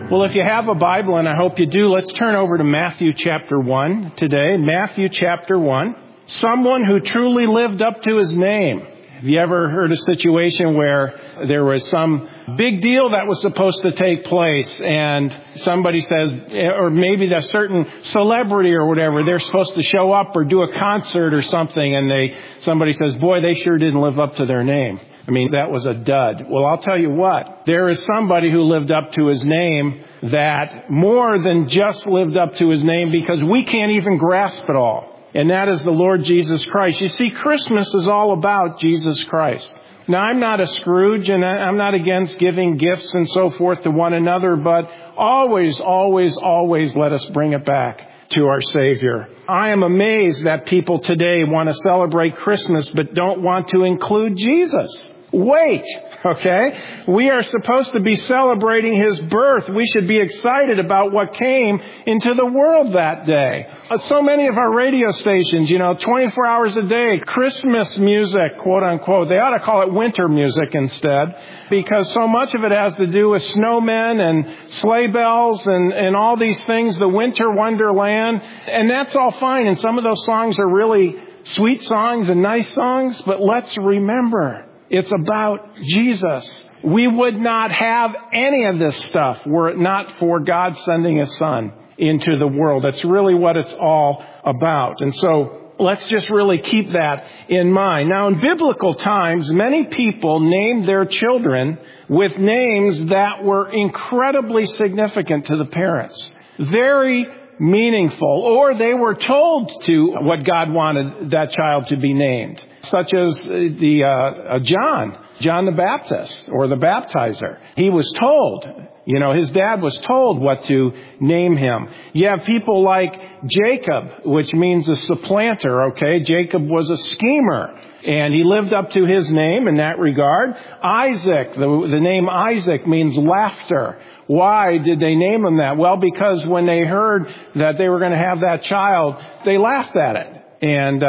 Well, if you have a Bible, and I hope you do, let's turn over to Matthew chapter 1 today. Matthew chapter 1. Someone who truly lived up to his name. Have you ever heard a situation where there was some big deal that was supposed to take place and somebody says, or maybe a certain celebrity or whatever, they're supposed to show up or do a concert or something, and somebody says, boy, they sure didn't live up to their name. I mean, that was a dud. Well, I'll tell you what, there is somebody who lived up to his name that more than just lived up to his name, because we can't even grasp it all. And that is the Lord Jesus Christ. You see, Christmas is all about Jesus Christ. Now, I'm not a Scrooge, and I'm not against giving gifts and so forth to one another, but always, always, always let us bring it back to our Savior. I am amazed that people today want to celebrate Christmas but don't want to include Jesus. Wait, okay? We are supposed to be celebrating His birth. We should be excited about what came into the world that day. So many of our radio stations, 24 hours a day, Christmas music, quote unquote. They ought to call it winter music instead, because so much of it has to do with snowmen and sleigh bells and all these things, the winter wonderland. And that's all fine. And some of those songs are really sweet songs and nice songs. But let's remember, it's about Jesus. We would not have any of this stuff were it not for God sending His Son into the world. That's really what it's all about. And so let's just really keep that in mind. Now, in biblical times, many people named their children with names that were incredibly significant to the parents. Very meaningful, or they were told to what God wanted that child to be named, such as John the Baptist, or the baptizer. He was told, his dad was told what to name him. You have people like Jacob, which means a supplanter, okay? Jacob was a schemer, and he lived up to his name in that regard. Isaac, the name Isaac means laughter. Why did they name him that? Well, because when they heard that they were going to have that child, they laughed at it. And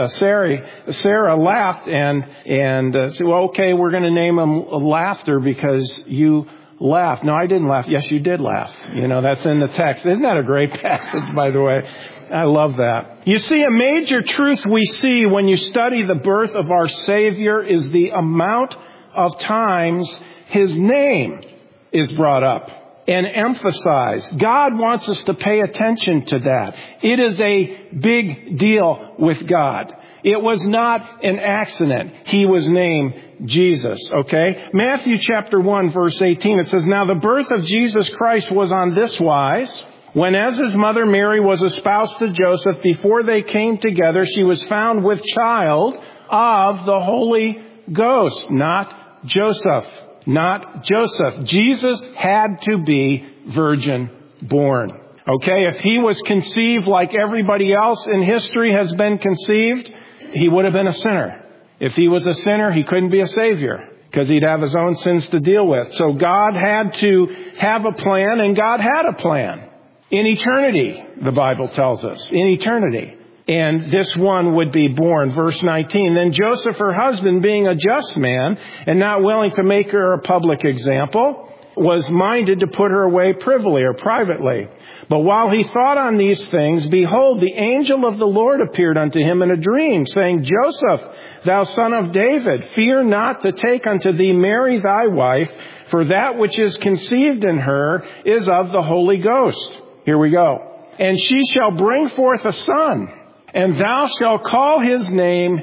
Sarah laughed and said, well, okay, we're going to name him Laughter because you laughed. No, I didn't laugh. Yes, you did laugh. That's in the text. Isn't that a great passage, by the way? I love that. You see, a major truth we see when you study the birth of our Savior is the amount of times His name is brought up and emphasized. God wants us to pay attention to that. It is a big deal with God. It was not an accident. He was named Jesus, okay? Matthew chapter 1, verse 18, it says, Now the birth of Jesus Christ was on this wise. When as His mother Mary was espoused to Joseph, before they came together, she was found with child of the Holy Ghost, not Joseph. Not Joseph. Jesus had to be virgin born. Okay, if He was conceived like everybody else in history has been conceived, He would have been a sinner. If He was a sinner, He couldn't be a Savior, because He'd have His own sins to deal with. So God had to have a plan, and God had a plan. In eternity, the Bible tells us. In eternity. And this one would be born. Verse 19, Then Joseph, her husband, being a just man and not willing to make her a public example, was minded to put her away privily or privately. But while he thought on these things, behold, the angel of the Lord appeared unto him in a dream, saying, Joseph, thou son of David, fear not to take unto thee Mary thy wife, for that which is conceived in her is of the Holy Ghost. Here we go. And she shall bring forth a son, and thou shalt call his name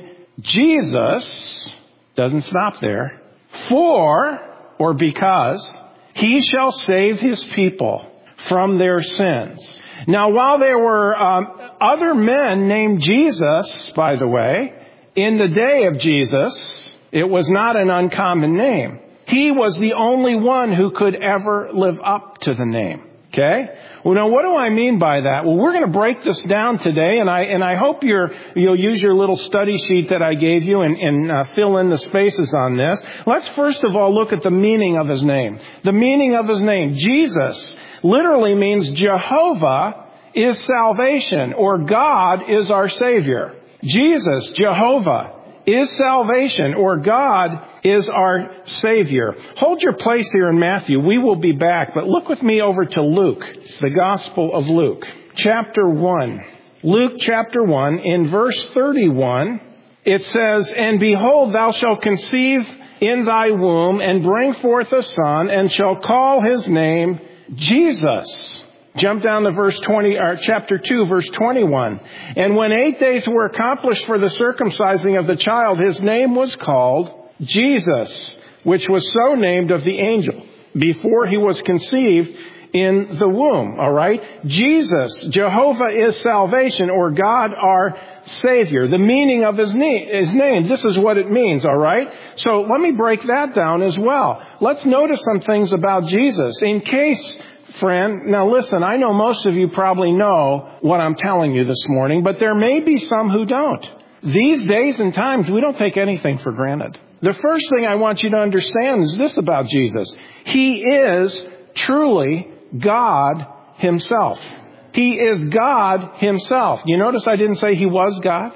Jesus, doesn't stop there, for, or because, he shall save his people from their sins. Now, while there were other men named Jesus, by the way, in the day of Jesus, it was not an uncommon name. He was the only one who could ever live up to the name. Okay? Well, now, what do I mean by that? Well, we're going to break this down today, and I hope you'll use your little study sheet that I gave you and fill in the spaces on this. Let's first of all look at the meaning of his name. The meaning of his name. Jesus literally means Jehovah is salvation, or God is our Savior. Jesus, Jehovah, is salvation, or God is our Savior. Hold your place here in Matthew. We will be back, but look with me over to Luke, the Gospel of Luke, chapter 1. Luke chapter 1, in verse 31, it says, "And behold, thou shalt conceive in thy womb, and bring forth a son, and shall call his name Jesus." Jump down to verse 20, or chapter 2, verse 21. "And when 8 days were accomplished for the circumcising of the child, his name was called Jesus, which was so named of the angel before he was conceived in the womb." All right? Jesus, Jehovah is salvation, or God our Savior. The meaning of his name, this is what it means, all right? So let me break that down as well. Let's notice some things about Jesus. In case, friend, now listen, I know most of you probably know what I'm telling you this morning, but there may be some who don't. These days and times, we don't take anything for granted. The first thing I want you to understand is this about Jesus. He is truly God himself. He is God himself. You notice I didn't say he was God?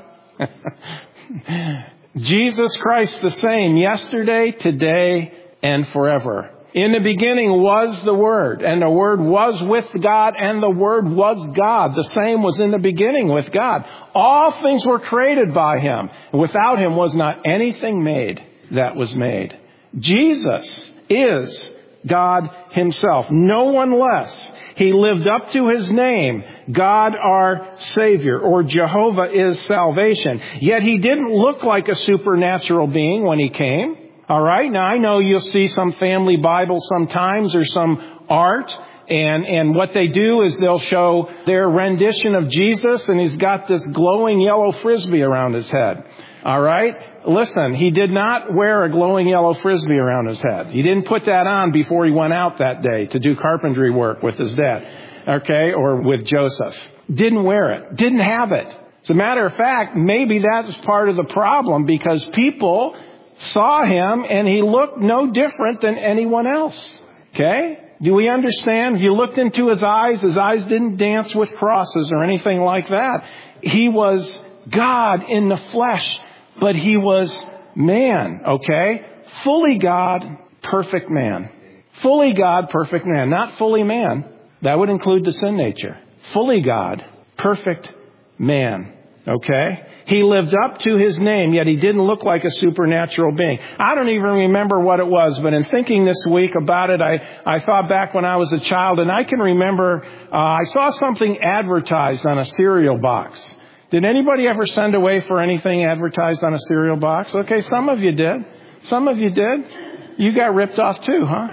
Jesus Christ the same yesterday, today, and forever. In the beginning was the Word, and the Word was with God, and the Word was God. The same was in the beginning with God. All things were created by him. Without him was not anything made that was made. Jesus is God himself. No one less. He lived up to his name, God our Savior, or Jehovah is salvation. Yet he didn't look like a supernatural being when he came. All right. Now I know you'll see some family Bible sometimes or some art. And what they do is they'll show their rendition of Jesus, and he's got this glowing yellow frisbee around his head. All right? Listen, he did not wear a glowing yellow frisbee around his head. He didn't put that on before he went out that day to do carpentry work with his dad, okay, or with Joseph. Didn't wear it. Didn't have it. As a matter of fact, maybe that's part of the problem, because people saw him and he looked no different than anyone else. Okay? Do we understand? If you looked into his eyes didn't dance with crosses or anything like that. He was God in the flesh, but he was man, okay? Fully God, perfect man. Fully God, perfect man. Not fully man. That would include the sin nature. Fully God, perfect man, okay? He lived up to his name, yet he didn't look like a supernatural being. I don't even remember what it was, but in thinking this week about it, I thought back when I was a child, and I can remember I saw something advertised on a cereal box. Did anybody ever send away for anything advertised on a cereal box? Okay, some of you did. Some of you did. You got ripped off too, huh?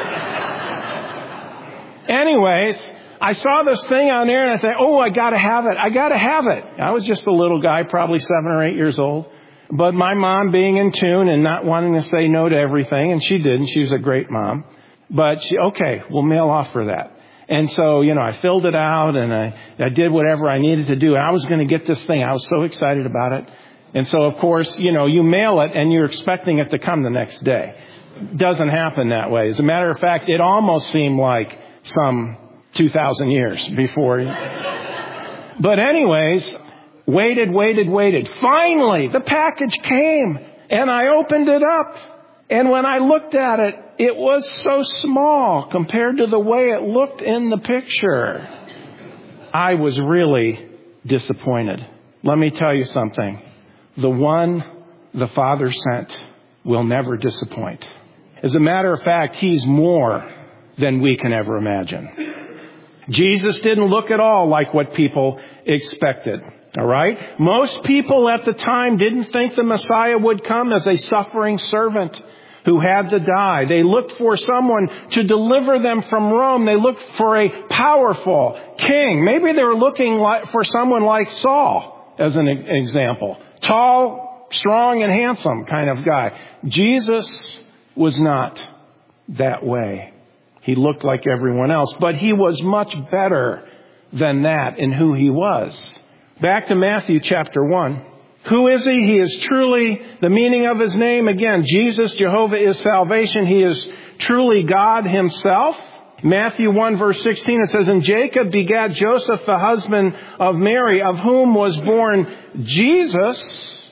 Anyways, I saw this thing on there and I said, oh, I got to have it. I got to have it. I was just a little guy, probably 7 or 8 years old. But my mom being in tune and not wanting to say no to everything, and she didn't. She was a great mom. But okay, we'll mail off for that. And so, I filled it out and I did whatever I needed to do. I was going to get this thing. I was so excited about it. And so, of course, you mail it and you're expecting it to come the next day. It doesn't happen that way. As a matter of fact, it almost seemed like some 2,000 years before. But anyways, waited. Finally, the package came and I opened it up. And when I looked at it, it was so small compared to the way it looked in the picture. I was really disappointed. Let me tell you something. The one the Father sent will never disappoint. As a matter of fact, he's more than we can ever imagine. Jesus didn't look at all like what people expected. All right? Most people at the time didn't think the Messiah would come as a suffering servant who had to die. They looked for someone to deliver them from Rome. They looked for a powerful king. Maybe they were looking for someone like Saul as an example. Tall, strong, and handsome kind of guy. Jesus was not that way. He looked like everyone else, but he was much better than that in who he was. Back to Matthew chapter 1. Who is he? He is truly, the meaning of his name, again, Jesus, Jehovah is salvation. He is truly God himself. Matthew 1 verse 16, it says, and Jacob begat Joseph, the husband of Mary, of whom was born Jesus,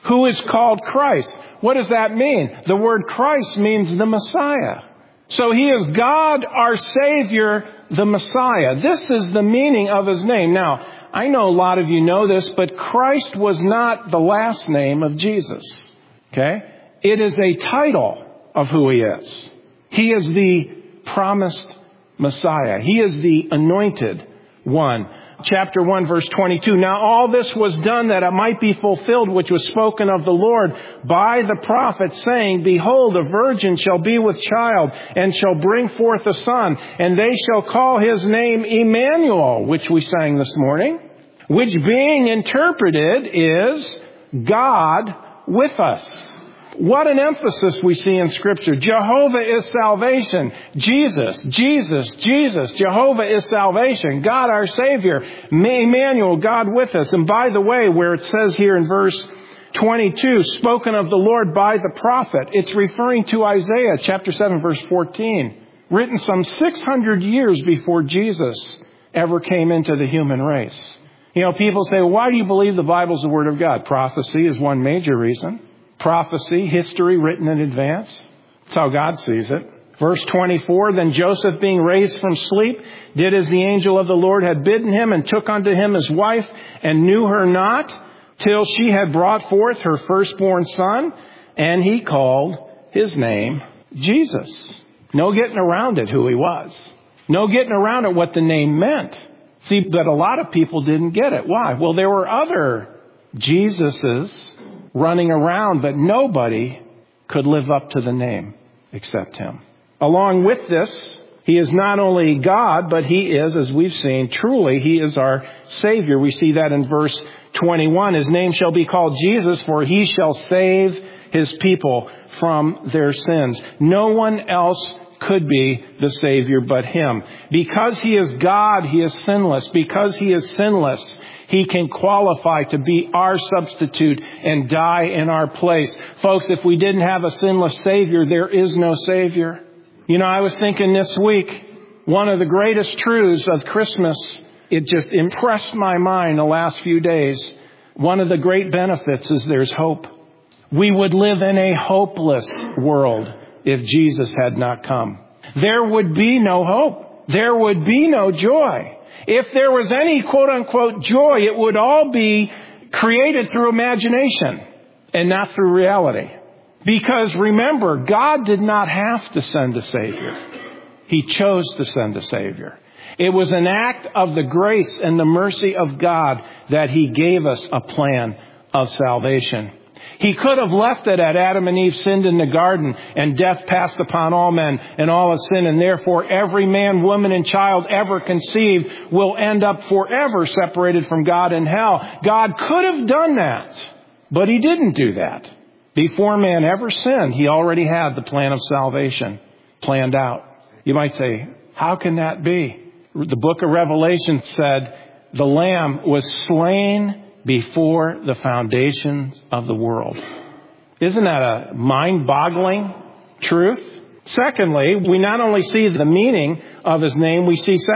who is called Christ. What does that mean? The word Christ means the Messiah. So he is God, our Savior, the Messiah. This is the meaning of his name. Now, I know a lot of you know this, but Christ was not the last name of Jesus. Okay? It is a title of who he is. He is the promised Messiah. He is the anointed one. Chapter 1, verse 22. Now all this was done that it might be fulfilled, which was spoken of the Lord by the prophet, saying, Behold, a virgin shall be with child, and shall bring forth a son, and they shall call his name Emmanuel, which we sang this morning, which being interpreted is God with us. What an emphasis we see in Scripture. Jehovah is salvation. Jesus, Jehovah is salvation. God our Savior. Emmanuel, God with us. And by the way, where it says here in verse 22, spoken of the Lord by the prophet, it's referring to Isaiah chapter 7, verse 14, written some 600 years before Jesus ever came into the human race. You know, people say, well, why do you believe the Bible's the Word of God? Prophecy is one major reason. Prophecy, history written in advance. That's how God sees it. Verse 24, Then Joseph, being raised from sleep, did as the angel of the Lord had bidden him, and took unto him his wife, and knew her not, till she had brought forth her firstborn son, and he called his name Jesus. No getting around it who he was. No getting around it what the name meant. See, but a lot of people didn't get it. Why? Well, there were other Jesuses running around, but nobody could live up to the name except him. Along with this, he is not only God, but he is, as we've seen, truly he is our Savior. We see that in verse 21. His name shall be called Jesus, for he shall save his people from their sins. No one else could be the Savior but him. Because he is God, he is sinless. Because he is sinless, he can qualify to be our substitute and die in our place. Folks, if we didn't have a sinless Savior, there is no Savior. You know, I was thinking this week, one of the greatest truths of Christmas, it just impressed my mind the last few days. One of the great benefits is there's hope. We would live in a hopeless world if Jesus had not come. There would be no hope. There would be no joy. If there was any quote-unquote joy, it would all be created through imagination and not through reality. Because remember, God did not have to send a Savior. He chose to send a Savior. It was an act of the grace and the mercy of God that he gave us a plan of salvation. He could have left it at Adam and Eve sinned in the garden, and death passed upon all men, and all have sinned, and therefore every man, woman, and child ever conceived will end up forever separated from God in hell. God could have done that, but he didn't do that. Before man ever sinned, he already had the plan of salvation planned out. You might say, how can that be? The book of Revelation said the Lamb was slain before the foundations of the world. Isn't that a mind-boggling truth? Secondly, we not only see the meaning of his name, we see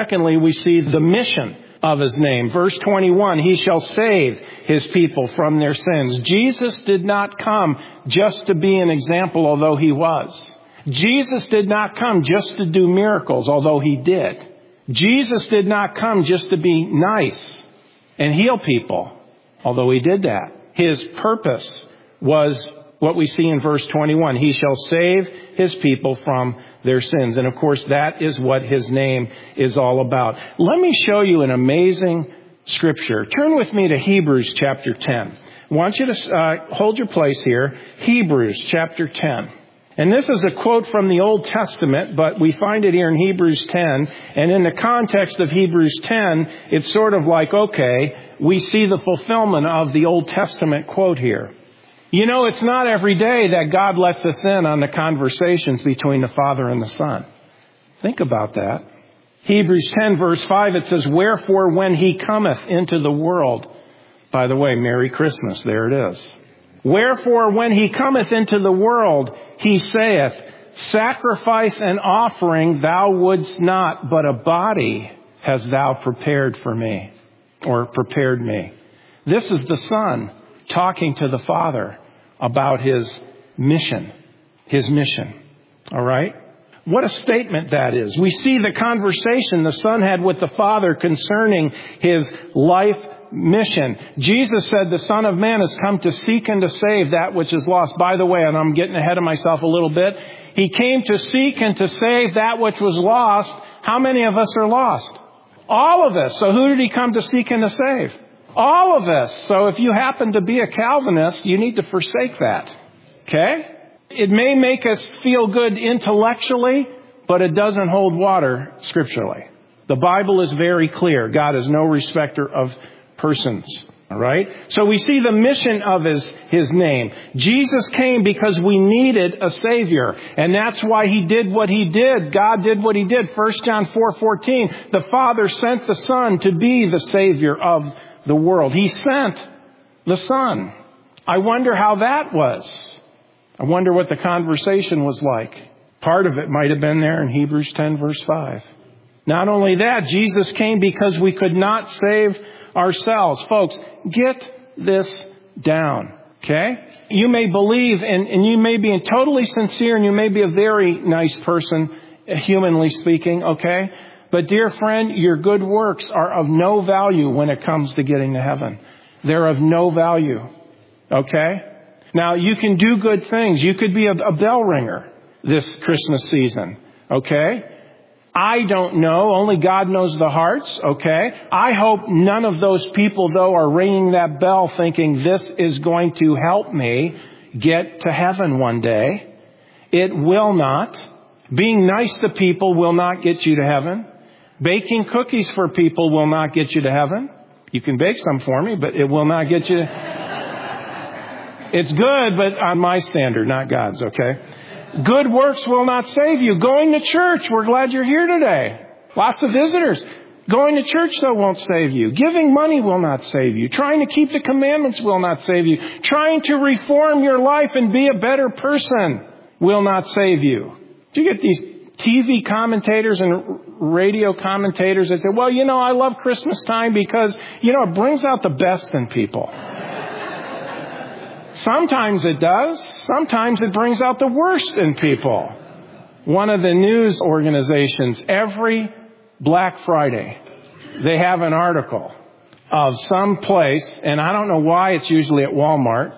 the mission of his name. Verse 21, he shall save his people from their sins. Jesus did not come just to be an example, although he was. Jesus did not come just to do miracles, although he did. Jesus did not come just to be nice and heal people, although he did that. His purpose was what we see in verse 21. He shall save his people from their sins. And of course, that is what his name is all about. Let me show you an amazing scripture. Turn with me to Hebrews chapter 10. I want you to hold your place here. Hebrews chapter 10. And this is a quote from the Old Testament, but we find it here in Hebrews 10. And in the context of Hebrews 10, it's sort of like, okay, we see the fulfillment of the Old Testament quote here. You know, it's not every day that God lets us in on the conversations between the Father and the Son. Think about that. Hebrews 10 verse 5, it says, Wherefore when he cometh into the world. By the way, Merry Christmas, there it is. Wherefore when he cometh into the world, he saith, Sacrifice and offering thou wouldst not, but a body hast thou prepared for me, or prepared me. This is the Son talking to the Father about his mission. His mission. All right? What a statement that is. We see the conversation the Son had with the Father concerning his life mission. Jesus said the Son of Man has come to seek and to save that which is lost. By the way, and I'm getting ahead of myself a little bit, he came to seek and to save that which was lost. How many of us are lost? All of us. So who did he come to seek and to save? All of us. So if you happen to be a Calvinist, you need to forsake that. Okay? It may make us feel good intellectually, but it doesn't hold water scripturally. The Bible is very clear. God is no respecter of persons. All right? So we see the mission of his name. Jesus came because we needed a Savior. And that's why he did what he did. God did what he did. 1 John 4:14. The Father sent the Son to be the Savior of the world. He sent the Son. I wonder how that was. I wonder what the conversation was like. Part of it might have been there in Hebrews 10 verse 5. Not only that, Jesus came because we could not save ourselves. Folks, get this down. Okay? You may believe and you may be totally sincere and you may be a very nice person, humanly speaking, okay? But dear friend, your good works are of no value when it comes to getting to heaven. They're of no value. Okay? Now, you can do good things. You could be a bell ringer this Christmas season. Okay? I don't know. Only God knows the hearts. Okay? I hope none of those people, though, are ringing that bell thinking this is going to help me get to heaven one day. It will not. Being nice to people will not get you to heaven. Baking cookies for people will not get you to heaven. You can bake some for me, but it will not get you. It's good, but on my standard, not God's, okay? Good works will not save you. Going to church, we're glad you're here today. Lots of visitors. Going to church, though, won't save you. Giving money will not save you. Trying to keep the commandments will not save you. Trying to reform your life and be a better person will not save you. Do you get these TV commentators and radio commentators that say, well, I love Christmas time because, it brings out the best in people. Sometimes it does. Sometimes it brings out the worst in people. One of the news organizations, every Black Friday, they have an article of some place, and I don't know why it's usually at Walmart.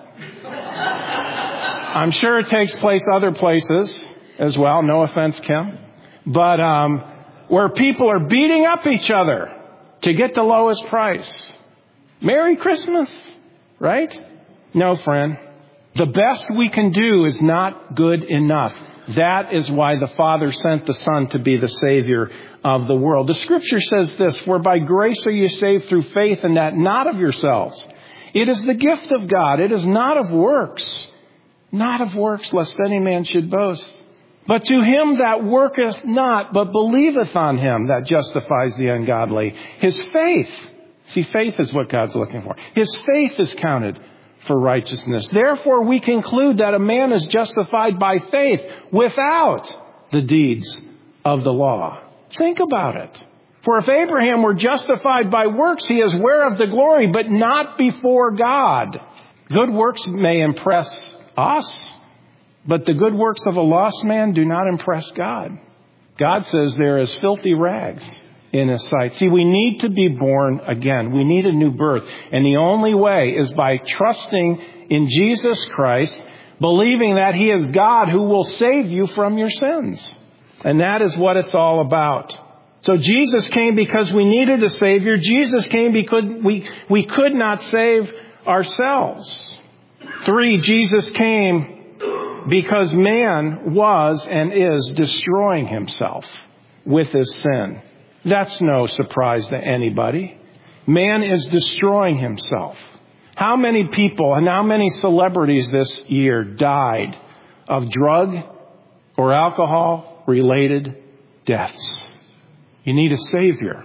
I'm sure it takes place other places as well. No offense, Kim. But where people are beating up each other to get the lowest price. Merry Christmas, right? No, friend. The best we can do is not good enough. That is why the Father sent the Son to be the Savior of the world. The Scripture says this, for by grace are you saved through faith, and that not of yourselves. It is the gift of God. It is not of works. Not of works, lest any man should boast. But to him that worketh not, but believeth on him that justifies the ungodly. His faith, see, faith is what God's looking for. His faith is counted for righteousness. Therefore, we conclude that a man is justified by faith without the deeds of the law. Think about it. For if Abraham were justified by works, he is whereof the glory, but not before God. Good works may impress us, but the good works of a lost man do not impress God. God says there is filthy rags in his sight. See, we need to be born again. We need a new birth. And the only way is by trusting in Jesus Christ, believing that he is God who will save you from your sins. And that is what it's all about. So Jesus came because we needed a Savior. Jesus came because we could not save ourselves. 3, Jesus came because man was and is destroying himself with his sin. That's no surprise to anybody. Man is destroying himself. How many people and how many celebrities this year died of drug or alcohol-related deaths? You need a Savior.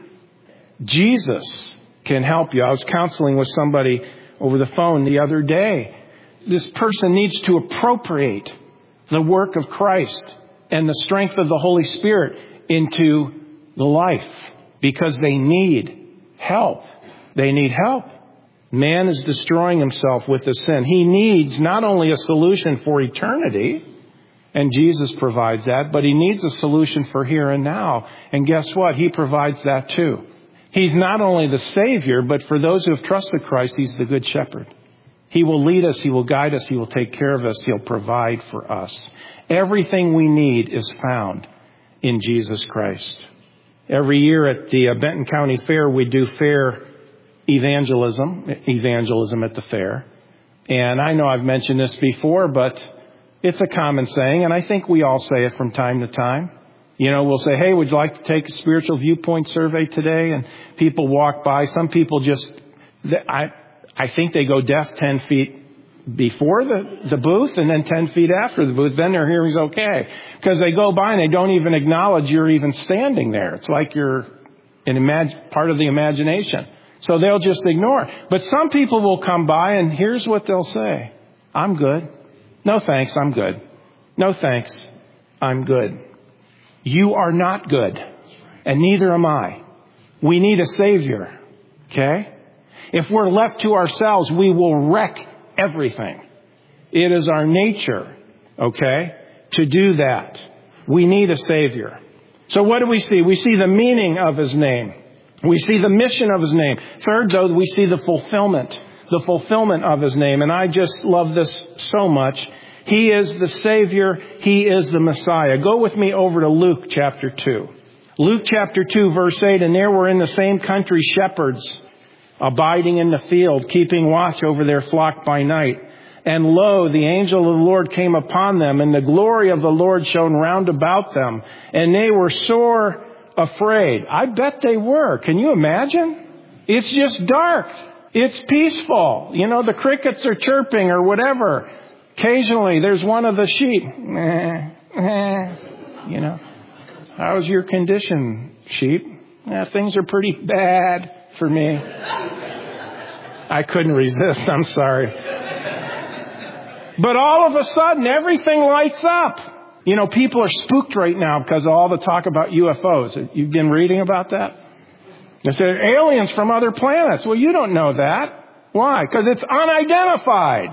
Jesus can help you. I was counseling with somebody over the phone the other day. This person needs to appropriate the work of Christ and the strength of the Holy Spirit into the life because they need help. They need help. Man is destroying himself with his sin. He needs not only a solution for eternity, and Jesus provides that, but he needs a solution for here and now. And guess what? He provides that too. He's not only the Savior, but for those who have trusted Christ, he's the Good Shepherd. He will lead us. He will guide us. He will take care of us. He'll provide for us. Everything we need is found in Jesus Christ. Every year at the Benton County Fair, we do fair evangelism at the fair. And I know I've mentioned this before, but it's a common saying, and I think we all say it from time to time. You know, we'll say, hey, would you like to take a spiritual viewpoint survey today? And people walk by. Some people just, I think they go deaf 10 feet before the booth and then 10 feet after the booth. Then their hearing's okay. Because they go by and they don't even acknowledge you're even standing there. It's like you're part of the imagination. So they'll just ignore. But some people will come by and here's what they'll say. I'm good. No thanks, I'm good. No thanks, I'm good. You are not good. And neither am I. We need a Savior. Okay? If we're left to ourselves, we will wreck everything. It is our nature, okay, to do that. We need a Savior. So what do we see? We see the meaning of His name. We see the mission of His name. Third, though, we see the fulfillment of His name. And I just love this so much. He is the Savior. He is the Messiah. Go with me over to Luke chapter 2. Luke chapter 2, verse 8, and there were in the same country shepherds abiding in the field, keeping watch over their flock by night. And lo, the angel of the Lord came upon them, and the glory of the Lord shone round about them, and they were sore afraid. I bet they were. Can you imagine? It's just dark. It's peaceful. You know, the crickets are chirping or whatever. Occasionally, there's one of the sheep. You know, how's your condition, sheep? Things are pretty bad for me. I couldn't resist. I'm sorry. But all of a sudden, everything lights up. You know, people are spooked right now because of all the talk about UFOs. You've been reading about that? They say aliens from other planets. Well, you don't know that. Why? Because it's unidentified.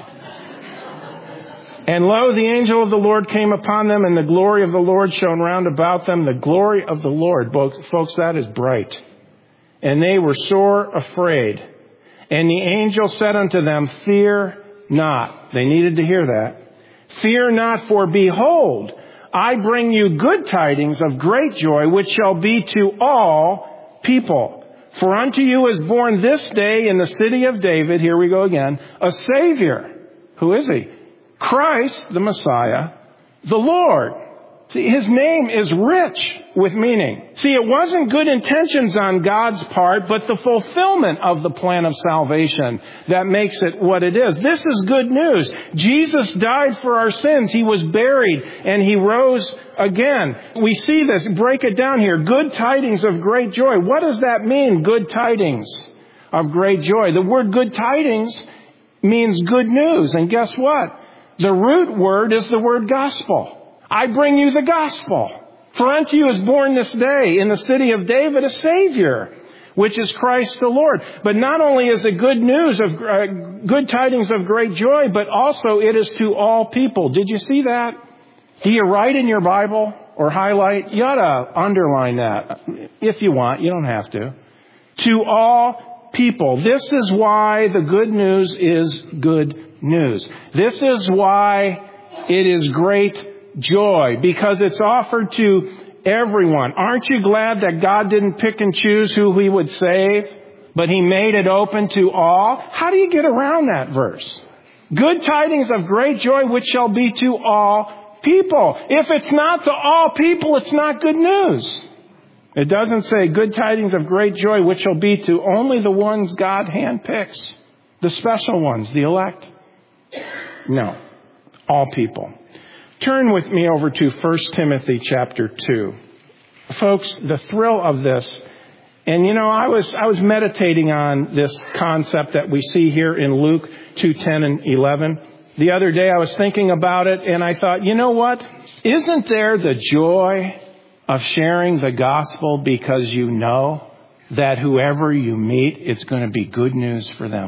And lo, the angel of the Lord came upon them, and the glory of the Lord shone round about them. The glory of the Lord. Folks, that is bright. And they were sore afraid. And the angel said unto them, fear not. They needed to hear that. Fear not, for behold, I bring you good tidings of great joy, which shall be to all people. For unto you is born this day in the city of David, here we go again, a Savior. Who is He? Christ, the Messiah, the Lord. See, His name is rich with meaning. See, it wasn't good intentions on God's part, but the fulfillment of the plan of salvation that makes it what it is. This is good news. Jesus died for our sins. He was buried and He rose again. We see this. Break it down here. Good tidings of great joy. What does that mean? Good tidings of great joy. The word good tidings means good news. And guess what? The root word is the word gospel. I bring you the gospel. For unto you is born this day in the city of David a Savior, which is Christ the Lord. But not only is it good news of good tidings of great joy, but also it is to all people. Did you see that? Do you write in your Bible or highlight? You ought to underline that if you want. You don't have to. To all people. This is why the good news is good news. This is why it is great joy, because it's offered to everyone. Aren't you glad that God didn't pick and choose who He would save, but He made it open to all? How do you get around that verse? Good tidings of great joy, which shall be to all people. If it's not to all people, it's not good news. It doesn't say good tidings of great joy, which shall be to only the ones God handpicks, the special ones, the elect. No, all people. Turn with me over to 1 Timothy chapter 2. Folks, the thrill of this, and you know, I was meditating on this concept that we see here in Luke 2:10 and 11. The other day I was thinking about it and I thought, you know what? Isn't there the joy of sharing the gospel because you know that whoever you meet, it's going to be good news for them?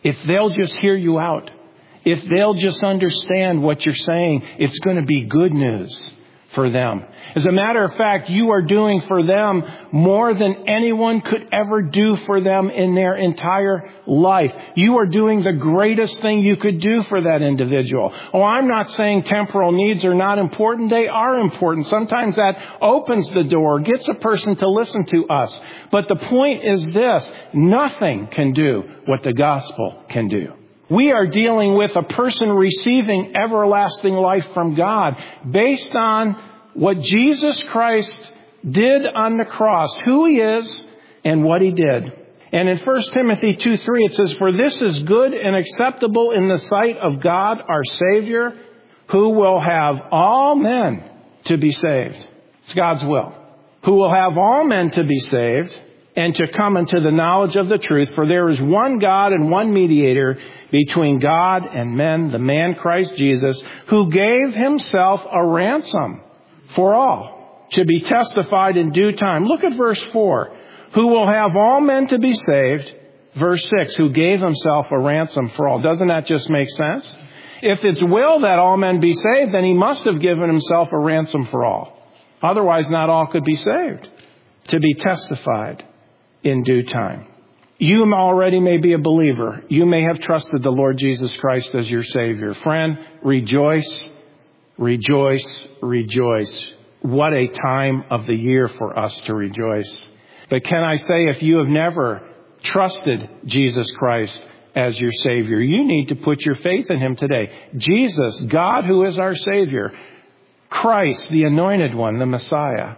If they'll just hear you out, if they'll just understand what you're saying, it's going to be good news for them. As a matter of fact, you are doing for them more than anyone could ever do for them in their entire life. You are doing the greatest thing you could do for that individual. Oh, I'm not saying temporal needs are not important. They are important. Sometimes that opens the door, gets a person to listen to us. But the point is this: nothing can do what the gospel can do. We are dealing with a person receiving everlasting life from God based on what Jesus Christ did on the cross, who He is and what He did. And in 1 Timothy 2:3 it says, "For this is good and acceptable in the sight of God our Savior, who will have all men to be saved." It's God's will. Who will have all men to be saved and to come into the knowledge of the truth. For there is one God and one mediator between God and men, the man Christ Jesus, who gave Himself a ransom for all, to be testified in due time. Look at verse 4. Who will have all men to be saved. Verse 6. Who gave Himself a ransom for all. Doesn't that just make sense? If it's will that all men be saved, then He must have given Himself a ransom for all. Otherwise, not all could be saved. To be testified in due time. You already may be a believer. You may have trusted the Lord Jesus Christ as your Savior. Friend, rejoice. Rejoice, rejoice. What a time of the year for us to rejoice. But can I say, if you have never trusted Jesus Christ as your Savior, you need to put your faith in Him today. Jesus, God who is our Savior, Christ, the Anointed One, the Messiah.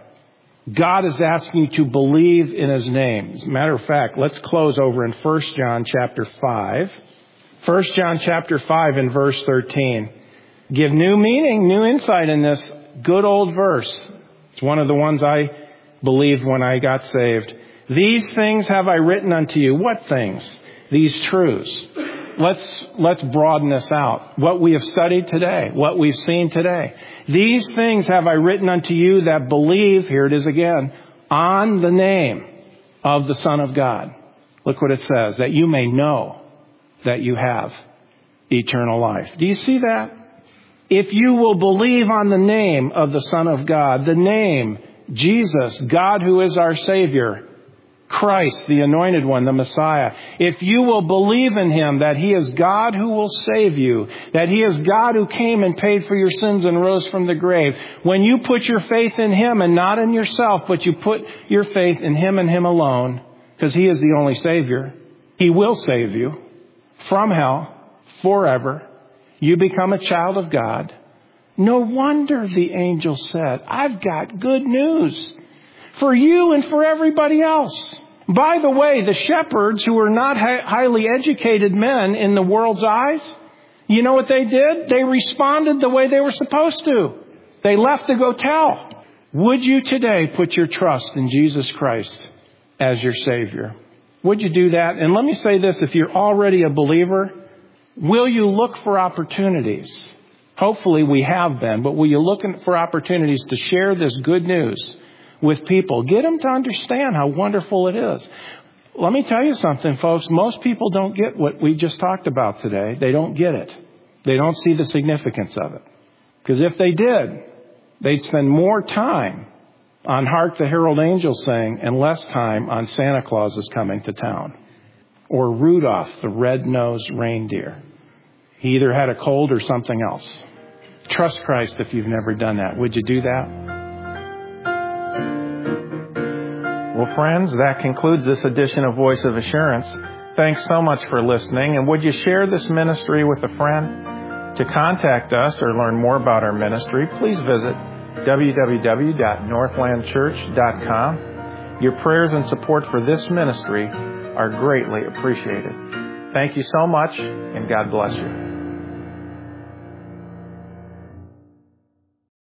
God is asking you to believe in His name. As a matter of fact, let's close over in 1 John chapter 5. 1 John chapter 5 and verse 13. Give new meaning, new insight in this good old verse. It's one of the ones I believed when I got saved. These things have I written unto you. What things? These truths. Let's broaden this out. What we have studied today, what we've seen today. These things have I written unto you that believe, here it is again, on the name of the Son of God. Look what it says, that you may know that you have eternal life. Do you see that? If you will believe on the name of the Son of God, the name, Jesus, God who is our Savior, Christ, the Anointed One, the Messiah. If you will believe in Him, that He is God who will save you, that He is God who came and paid for your sins and rose from the grave. When you put your faith in Him and not in yourself, but you put your faith in Him and Him alone, because He is the only Savior, He will save you from hell forever. You become a child of God. No wonder the angel said, I've got good news for you and for everybody else. By the way, the shepherds, who were not highly educated men in the world's eyes, you know what they did? They responded the way they were supposed to. They left to go tell. Would you today put your trust in Jesus Christ as your Savior? Would you do that? And let me say this, if you're already a believer, will you look for opportunities? Hopefully we have been, but will you look for opportunities to share this good news with people? Get them to understand how wonderful it is. Let me tell you something, folks. Most people don't get what we just talked about today. They don't get it. They don't see the significance of it. Because if they did, they'd spend more time on Hark the Herald Angels Sing and less time on Santa Claus is Coming to Town. Or Rudolph the Red-Nosed Reindeer. He either had a cold or something else. Trust Christ if you've never done that. Would you do that? Well, friends, that concludes this edition of Voice of Assurance. Thanks so much for listening. And would you share this ministry with a friend? To contact us or learn more about our ministry, please visit www.northlandchurch.com. Your prayers and support for this ministry are greatly appreciated. Thank you so much, and God bless you.